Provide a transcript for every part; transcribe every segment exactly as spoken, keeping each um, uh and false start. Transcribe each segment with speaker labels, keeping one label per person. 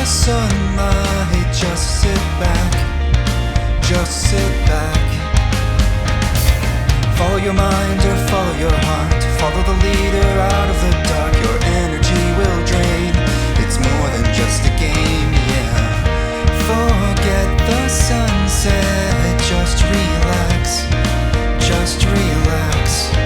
Speaker 1: sunlight, just sit back, just sit back. Follow your mind or follow your heart, follow the leader out of the dark. Your energy will drain, it's more than just a game, yeah. Forget the sunset, just relax, just relax.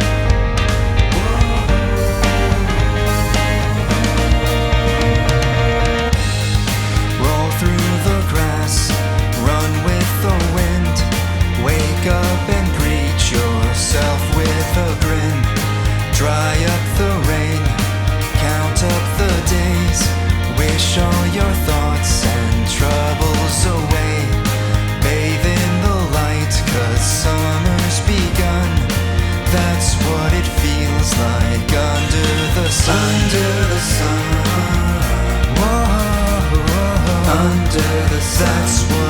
Speaker 1: Roll through the grass, run with the wind, wake up and greet yourself with a grin. Dry up the rain, count up the days, wish all your thoughts and troubles away. Bathe in the light, 'cause summer's begun. That's what it feels like under the sun. Under the sun. Whoa, whoa, whoa. Under the sun. That's what